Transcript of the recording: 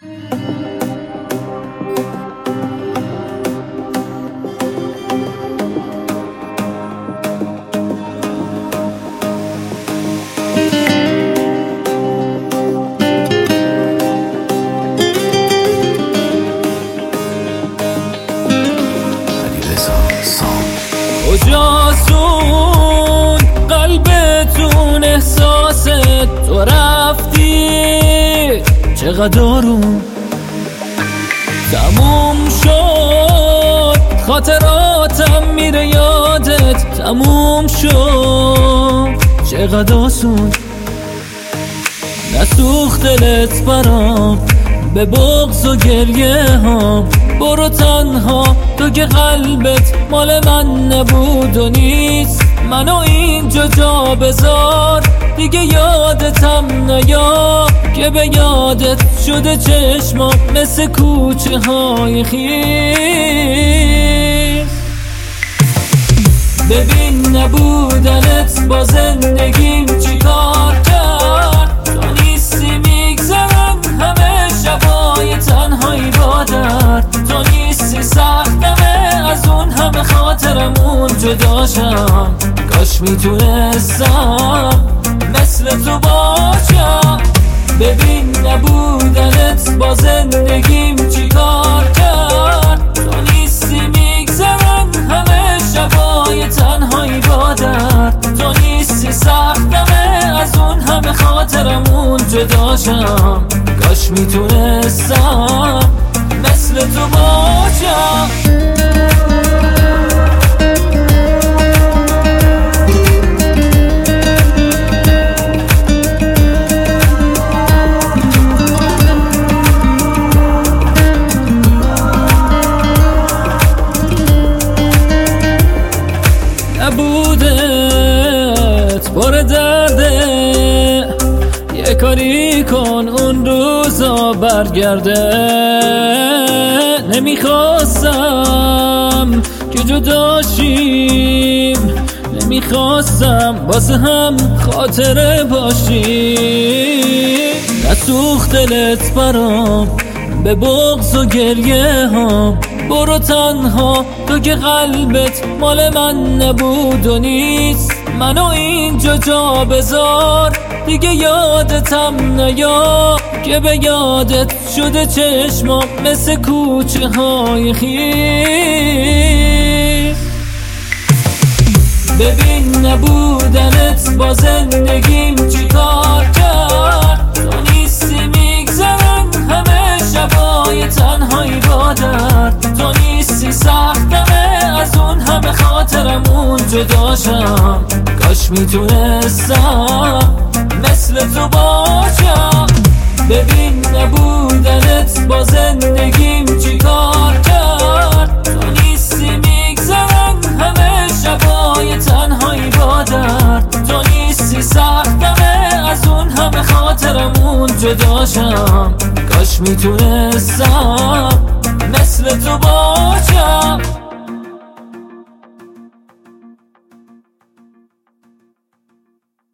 کجاست قلبتون احساست تو رفتی چقدر آروم تموم شد خاطراتم میره یادت تموم شد چقدر آسون نسوخت دلت برام به بغض و گریه ها برو تنها تو که قلبت مال من نبود و نیست منو اینجا جا بذار دیگه یادتم نیا که به یادت شده چشمام مثل کوچه های خیس ببین نبودنت با زندگیم چی کار کرد تو نیستی میگذرم همه شبای تنهایی با درد تو نیستی سختمه از اون همه خاطرمون جداشم کاش میتونستم مثل تو باشم ببین نبودنت با زندگیم چی کار کرد تو نیستی میگذرم همه شبای تنهایی با درد تو نیستی سختمه از اون همه خاطرمون جداشم کاش میتونستم مثل تو باشم نبودت پر درده یه کاری کن اون روزا برگرده نمیخواستم که جدا شیم نمیخواستم واسه هم خاطره باشیم نسوخت دلت برام به بغض و گریه ها برو تنها تو که قلبت مال من نبود و نیست منو اینجا جا بذار دیگه یادتم نیا که به یادت شده چشمام مثل کوچه های خیس ببین نبودنت با زندگیم چی کار کرد تو نیستی میگذرم همه شبای تنهایی با درد تو نیستی سختمه از اون همه خاطرمون جداشم کاش میتونستم مثل تو باشم ببین نبودنت با زندگیم چی کار کرد تو نیستی میگذرم همه شبای تنهایی با درد تو نیستی سختمه از اون همه خاطرمون جداشم کاش میتونستم مثل تو باشم